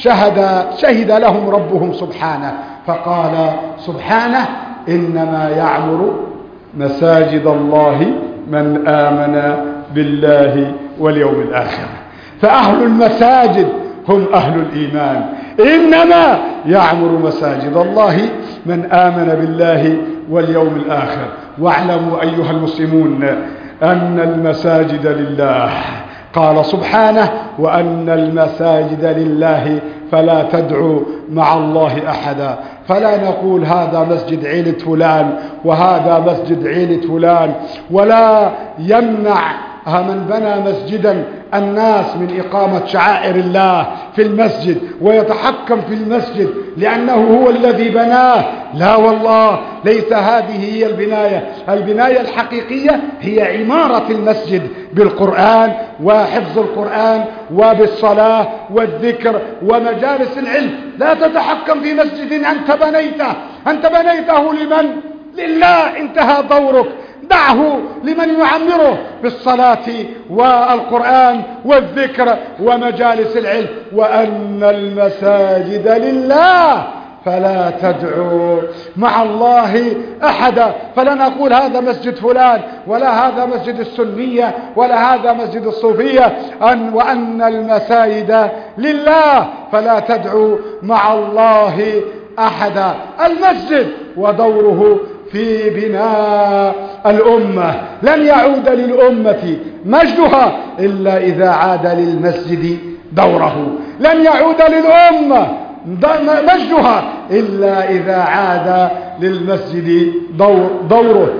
شهد لهم ربهم سبحانه، فقال سبحانه: إنما يعمر مساجد الله من آمن بالله واليوم الآخر. فأهل المساجد هم أهل الإيمان. إنما يعمر مساجد الله من آمن بالله واليوم الآخر. واعلموا أيها المسلمون أن المساجد لله، قال سبحانه: وأن المساجد لله فلا تدعوا مع الله أحدا. فلا نقول هذا مسجد عيلة فلان وهذا مسجد عيلة فلان، ولا يمنع من بنى مسجدا الناس من إقامة شعائر الله في المسجد ويتحكم في المسجد لأنه هو الذي بناه. لا والله، ليس هذه هي البناية. البناية الحقيقية هي عمارة المسجد بالقرآن وحفظ القرآن وبالصلاة والذكر ومجالس العلم. لا تتحكم في مسجد أنت بنيته لمن؟ لله، انتهى دورك. دعه لمن يعمره بالصلاة والقرآن والذكر ومجالس العلم. وأن المساجد لله فلا تدعوا مع الله أحدا. فلا نقول هذا مسجد فلان ولا هذا مسجد السنية ولا هذا مسجد الصوفية. وأن المساجد لله فلا تدعوا مع الله أحدا. المسجد ودوره في بناء الأمة. لن يعود للأمة مجدها إلا إذا عاد للمسجد دوره. لن يعود للأمة مجدها إلا إذا عاد للمسجد دوره.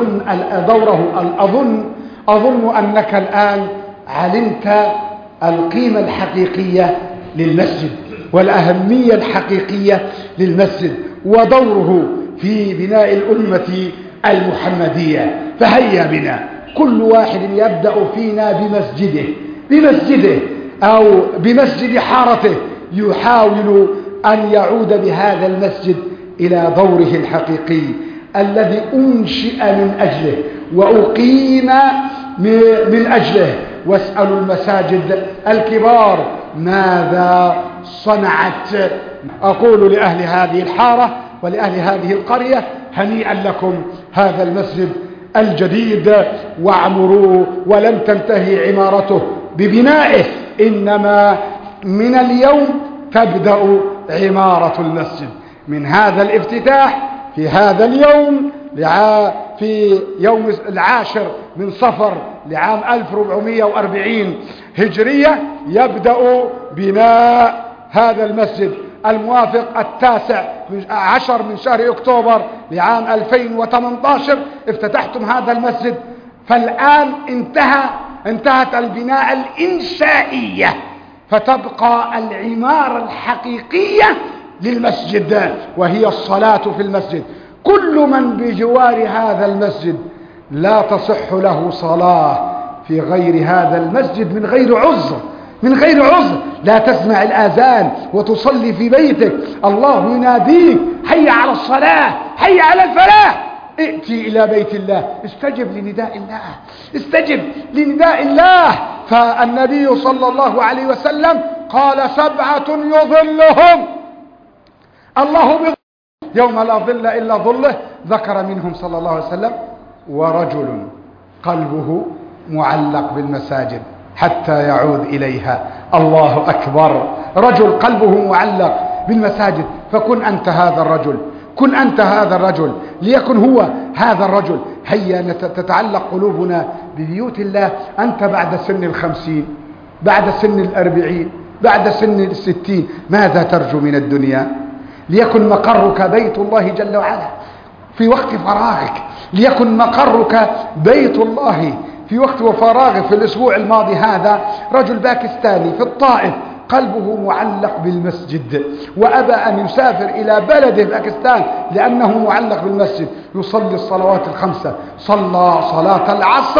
أظن أنك الآن علمت القيمة الحقيقية للمسجد والأهمية الحقيقية للمسجد ودوره في بناء الأمة المحمدية. فهيا بنا كل واحد يبدأ فينا بمسجده أو بمسجد حارته، يحاول أن يعود بهذا المسجد إلى دوره الحقيقي الذي أنشئ من أجله وأقيم من أجله. واسألوا المساجد الكبار ماذا صنعت. أقول لأهل هذه الحارة ولأهل هذه القرية: هنيئا لكم هذا المسجد الجديد، واعمروا ولن تنتهي عمارته ببنائه، إنما من اليوم تبدأ عمارة المسجد. من هذا الافتتاح في هذا اليوم في يوم 10 من صفر لعام 1440 هجرية يبدأ بناء هذا المسجد الموافق 19 من شهر أكتوبر لعام 2018. افتتحتم هذا المسجد، فالآن انتهت البناء الإنشائية، فتبقى العمارة الحقيقية للمسجد وهي الصلاة في المسجد. كل من بجوار هذا المسجد لا تصح له صلاة في غير هذا المسجد من غير عذر. لا تسمع الآذان وتصلي في بيتك، الله يناديك: حي على الصلاة، حي على الفلاح. ائتي إلى بيت الله، استجب لنداء الله. فالنبي صلى الله عليه وسلم قال: 7 يظلهم الله بظله يوم لا ظل إلا ظله. ذكر منهم صلى الله عليه وسلم: ورجل قلبه معلق بالمساجد حتى يعود إليها. الله أكبر. رجل قلبه معلق بالمساجد. فكن أنت هذا الرجل، ليكن هو هذا الرجل. هيا تتعلق قلوبنا ببيوت الله. أنت بعد سن 50، بعد سن 40، بعد سن 60، ماذا ترجو من الدنيا؟ ليكن مقرك بيت الله جل وعلا في وقت فراغك. ليكن مقرك بيت الله في وقت وفراغك. في الأسبوع الماضي هذا رجل باكستاني في الطائف قلبه معلق بالمسجد، وأبى أن يسافر إلى بلده باكستان لأنه معلق بالمسجد. يصلي الصلوات الخمسة، صلى صلاة العصر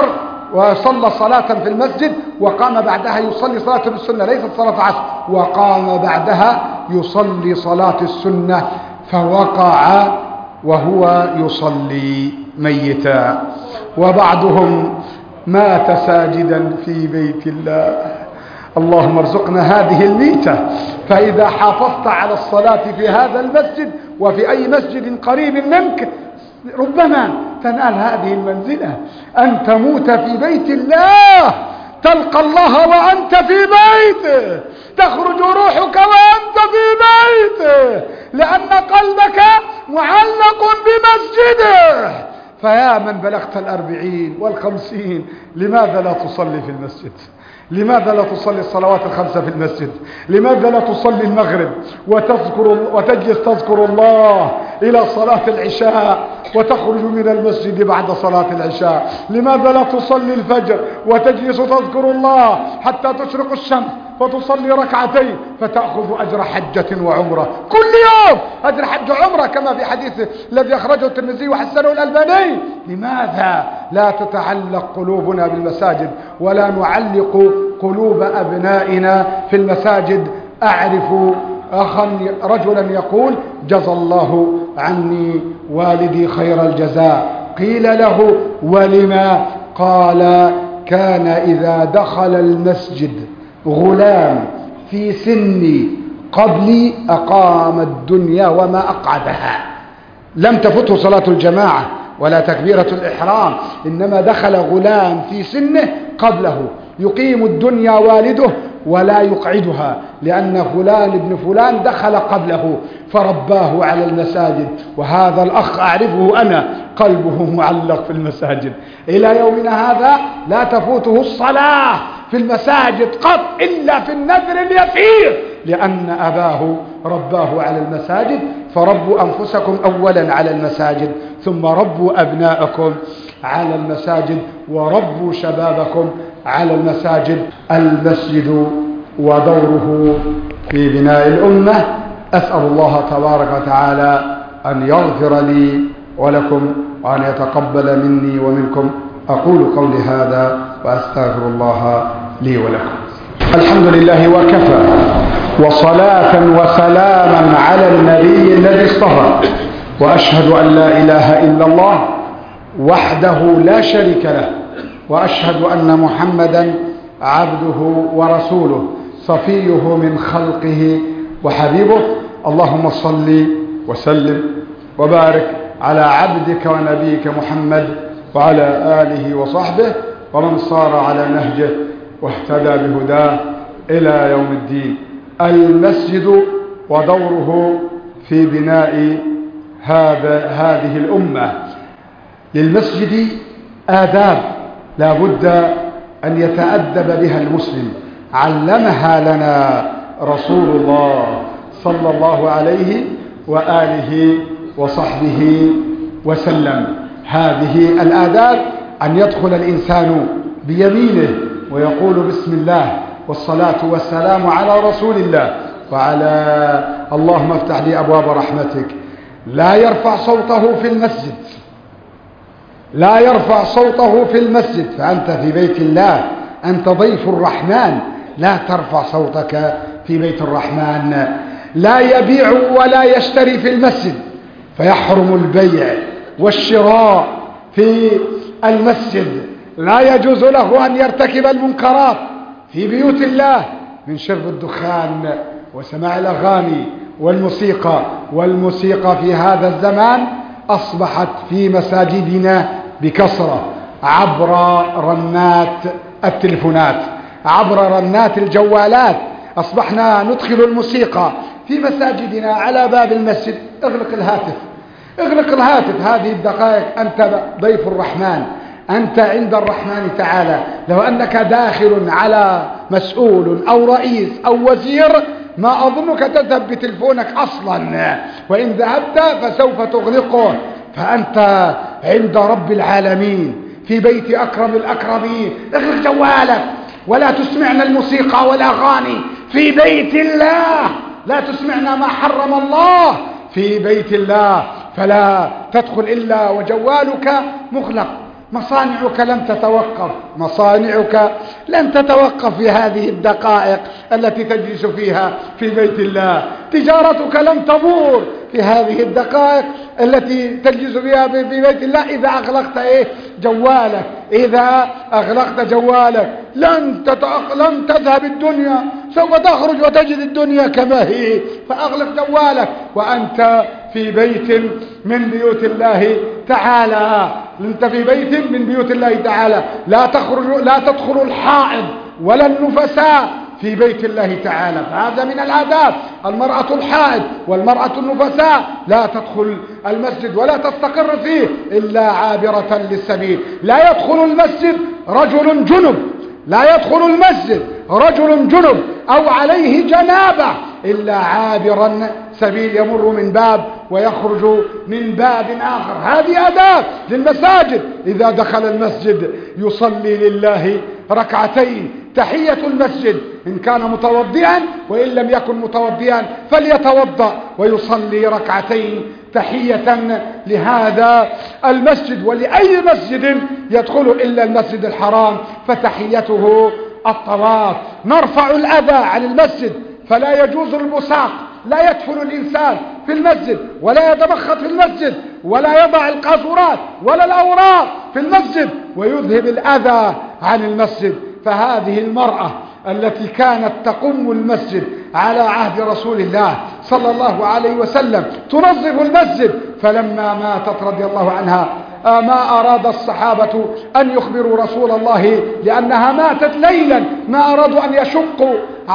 وصلى صلاة في المسجد وقام بعدها يصلي صلاة السنة ليست صلاة عصر، وقام بعدها يصلي صلاة السنة فوقع وهو يصلي ميتا. وبعضهم مات ساجدا في بيت الله. اللهم ارزقنا هذه الميتة. فإذا حافظت على الصلاة في هذا المسجد وفي أي مسجد قريب منك ربما تنال هذه المنزلة، أن تموت في بيت الله، تلقى الله وأنت في بيته، تخرج روحك وأنت في بيته، لأن قلبك معلق بمسجده. فيا من بلغت 40 و50 لماذا لا تصلي في المسجد؟ لماذا لا تصلي الصلوات ال5 في المسجد؟ لماذا لا تصلي المغرب وتجلس تذكر الله إلى صلاة العشاء وتخرج من المسجد بعد صلاة العشاء؟ لماذا لا تصلي الفجر وتجلس تذكر الله حتى تشرق الشمس فتصلي ركعتين فتأخذ أجر حجة وعمرة كل يوم، أجر حج وعمرة كما في حديث الذي أخرجه الترمذي وحسنه الألباني؟ لماذا لا تتعلق قلوبنا بالمساجد ولا نعلق قلوب أبنائنا في المساجد؟ أعرف رجلا يقول: جزى الله عني والدي خير الجزاء. قيل له: ولما؟ قال: كان إذا دخل المسجد غلام في سني قبلي أقام الدنيا وما أقعدها. لم تفته صلاة الجماعة ولا تكبيرة الإحرام، إنما دخل غلام في سنه قبله يقيم الدنيا والده ولا يقعدها، لأن فلان ابن فلان دخل قبله فرباه على المساجد. وهذا الأخ أعرفه أنا قلبه معلق في المساجد إلى يومنا هذا، لا تفوته الصلاة في المساجد قط إلا في النذر اليسير، لأن أباه رباه على المساجد. فربوا أنفسكم أولا على المساجد، ثم ربوا أبناءكم على المساجد، وربوا شبابكم على المساجد. المسجد ودوره في بناء الأمة. أسأل الله تبارك وتعالى أن يغفر لي ولكم وأن يتقبل مني ومنكم. أقول قولي هذا وأستغفر الله لي ولكم. الحمد لله وكفى، وصلاة وسلاما على النبي الذي اصطفى، وأشهد أن لا إله إلا الله وحده لا شريك له، وأشهد أن محمدا عبده ورسوله صفيه من خلقه وحبيبه. اللهم صل وسلم وبارك على عبدك ونبيك محمد وعلى آله وصحبه ومن صار على نهجه واهتدى بهداه إلى يوم الدين. المسجد ودوره في بناء هذه الأمة. للمسجد آداب لا بد أن يتأدب بها المسلم، علمها لنا رسول الله صلى الله عليه وآله وصحبه وسلم. هذه الآداب: أن يدخل الإنسان بيمينه ويقول بسم الله والصلاة والسلام على رسول الله وعلى اللهم افتح لي أبواب رحمتك. لا يرفع صوته في المسجد، لا يرفع صوته في المسجد، فأنت في بيت الله، أنت ضيف الرحمن، لا ترفع صوتك في بيت الرحمن. لا يبيع ولا يشتري في المسجد، فيحرم البيع والشراء في المسجد. لا يجوز له أن يرتكب المنكرات في بيوت الله من شرب الدخان وسماع الأغاني والموسيقى. والموسيقى في هذا الزمان أصبحت في مساجدنا بكثرة عبر رنات التلفونات، عبر رنات الجوالات. أصبحنا ندخل الموسيقى في مساجدنا على باب المسجد. اغلق الهاتف، اغلق الهاتف. هذه الدقائق أنت ضيف الرحمن، أنت عند الرحمن تعالى. لو أنك داخل على مسؤول أو رئيس أو وزير ما أظنك تذهب بتلفونك أصلا، وإن ذهبت فسوف تغلقه. فأنت عند رب العالمين في بيت أكرم الأكرمين. اغلق جوالك ولا تسمعنا الموسيقى والأغاني في بيت الله، لا تسمعنا ما حرم الله في بيت الله. فلا تدخل إلا وجوالك مغلق. مصانعك لم تتوقف، مصانعك لن تتوقف في هذه الدقائق التي تجلس فيها في بيت الله، تجارتك لن تبور في هذه الدقائق التي تجلس فيها في بيت الله. إذا أغلقت جوالك، إذا أغلقت جوالك لن تذهب الدنيا، سوف تخرج وتجد الدنيا كما هي، فأغلق جوالك وأنت في بيت من بيوت الله تعالى. أنت في بيت من بيوت الله تعالى، لا تدخل الحائض ولا النفساء في بيت الله تعالى، فهذا من الآداب. المرأة الحائض والمرأة النفساء لا تدخل المسجد ولا تستقر فيه إلا عابرة للسبيل. لا يدخل المسجد رجل جنب، لا يدخل المسجد رجل جنب أو عليه جنابة إلا عابرا سبيل، يمر من باب ويخرج من باب آخر. هذه آداب للمساجد. إذا دخل المسجد يصلي لله ركعتين تحية المسجد، إن كان متوضئا، وإن لم يكن متوضئا فليتوضأ ويصلي ركعتين تحية لهذا المسجد. ولأي مسجد يدخل إلا المسجد الحرام فتحيته الطواف. نرفع الأذى عن المسجد، فلا يجوز البصاق، لا يدفن الإنسان في المسجد ولا يتبخت في المسجد ولا يضع القاذورات ولا الأوراق في المسجد ويذهب الأذى عن المسجد. فهذه المرأة التي كانت تقوم المسجد على عهد رسول الله صلى الله عليه وسلم تنظف المسجد، فلما ماتت رضي الله عنها ما أراد الصحابة أن يخبروا رسول الله لأنها ماتت ليلا، ما أرادوا أن يشقوا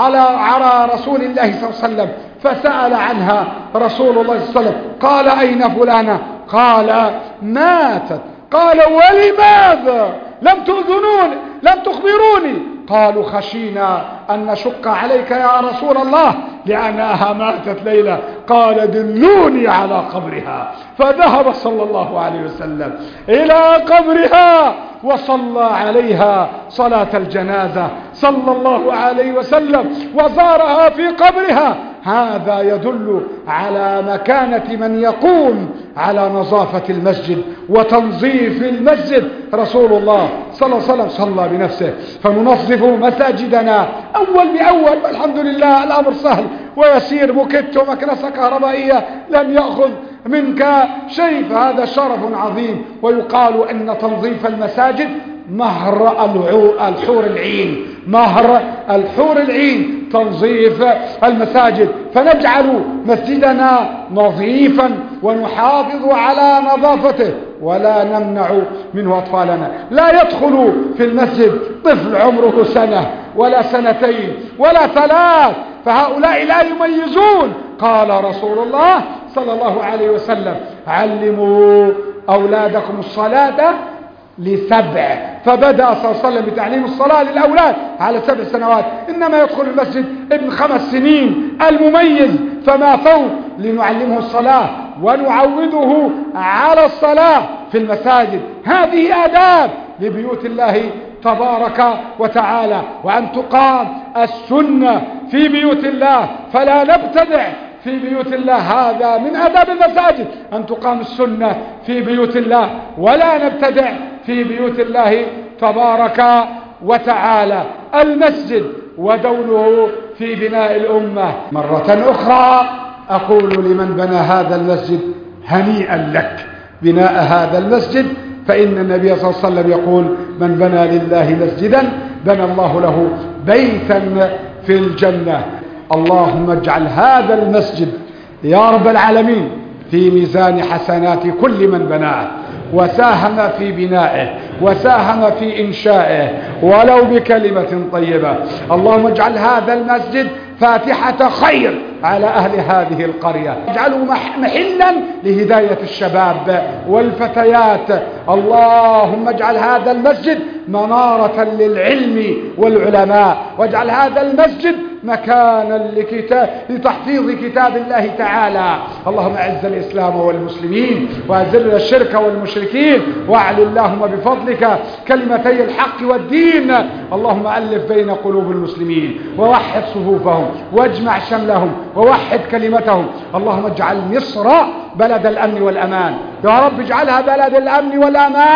على رسول الله صلى الله عليه وسلم، فسأل عنها رسول الله صلى الله عليه وسلم قال أين فلانة؟ قال ماتت. قال ولماذا لم تؤذنوني لم تخبروني؟ قالوا خشينا أن نشق عليك يا رسول الله لأنها ماتت ليلة. قال دلوني على قبرها، فذهب صلى الله عليه وسلم إلى قبرها وصلى عليها صلاة الجنازة صلى الله عليه وسلم وزارها في قبرها. هذا يدل على مكانة من يقوم على نظافة المسجد وتنظيف المسجد. رسول الله صلى الله عليه وسلم صلى بنفسه، فننظف مساجدنا أول بأول، والحمد لله الأمر سهل ويسير. مكت ومكنسة كهربائية لم يأخذ منك شيء، فهذا شرف عظيم. ويقال أن تنظيف المساجد مهر الحور العين، مهر الحور العين تنظيف المساجد. فنجعل مسجدنا نظيفا ونحافظ على نظافته ولا نمنع منه أطفالنا. لا يدخل في المسجد طفل عمره سنة ولا سنتين ولا ثلاث، فهؤلاء لا يميزون. قال رسول الله صلى الله عليه وسلم علموا أولادكم الصلاة لسبع، فبدأ صلى الله عليه وسلم بتعليم الصلاة للأولاد على 7 سنوات. إنما يدخل المسجد ابن 5 سنين المميز فما فوق لنعلمه الصلاة ونعوده على الصلاة في المساجد. هذه آداب لبيوت الله تبارك وتعالى، وأن تقام السنة في بيوت الله فلا نبتدع في بيوت الله. هذا من آداب المساجد، أن تقام السنة في بيوت الله ولا نبتدع في بيوت الله تبارك وتعالى. المسجد ودوره في بناء الأمة. مرة أخرى أقول لمن بنى هذا المسجد هنيئا لك بناء هذا المسجد، فإن النبي صلى الله عليه وسلم يقول من بنى لله مسجدا بنى الله له بيتا في الجنة. اللهم اجعل هذا المسجد يا رب العالمين في ميزان حسنات كل من بناه وساهم في بنائه وساهم في إنشائه ولو بكلمة طيبة. اللهم اجعل هذا المسجد فاتحة خير على أهل هذه القرية، اجعله محلا لهداية الشباب والفتيات. اللهم اجعل هذا المسجد منارة للعلم والعلماء، واجعل هذا المسجد مكانا لتحفيظ كتاب الله تعالى. اللهم اعز الإسلام والمسلمين وأذل الشرك والمشركين، واعل اللهم بفضلك كلمتي الحق والدين. اللهم ألف بين قلوب المسلمين ووحد صفوفهم واجمع شملهم ووحد كلمتهم. اللهم اجعل مصر بلد الأمن والأمان، يا رب اجعلها بلد الأمن والأمان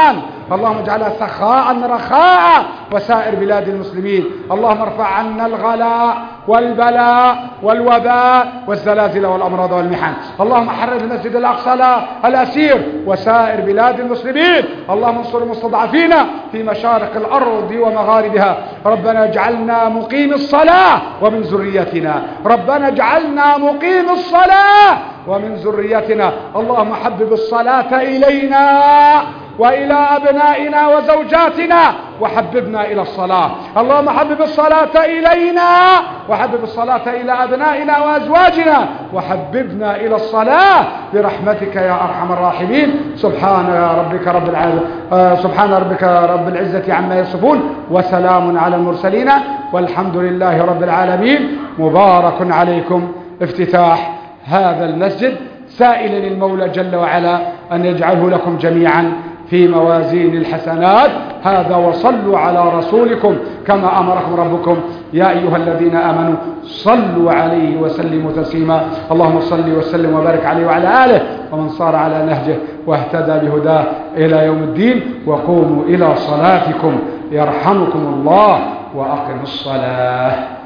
اللهم اجعلها سخاء رخاء وسائر بلاد المسلمين. اللهم ارفع عنا الغلاء والبلاء والوباء والزلازل والأمراض والمحن. اللهم حرر المسجد الأقصى الأسير وسائر بلاد المسلمين. اللهم انصر المستضعفين في مشارق الأرض ومغاربها. ربنا اجعلنا مقيم الصلاة ومن ذريتنا. ربنا اجعلنا مقيم الصلاة ومن ذريتنا. اللهم حبب الصلاة إلينا وإلى أبنائنا وزوجاتنا وحببنا إلى الصلاة. اللهم حبب الصلاة إلينا وحبب الصلاة إلى أبنائنا وأزواجنا وحببنا إلى الصلاة برحمتك يا أرحم الراحمين. سبحان ربك رب العزة عما يصفون وسلام على المرسلين والحمد لله رب العالمين. مبارك عليكم افتتاح هذا المسجد، سائلا المولى جل وعلا أن يجعله لكم جميعا في موازين الحسنات. هذا وصلوا على رسولكم كما أمركم ربكم يا أيها الذين آمنوا صلوا عليه وسلموا تسليما. اللهم صل وسلم وبارك عليه وعلى آله ومن صار على نهجه واهتدى بهداه إلى يوم الدين. وقوموا إلى صلاتكم يرحمكم الله وأقم الصلاة.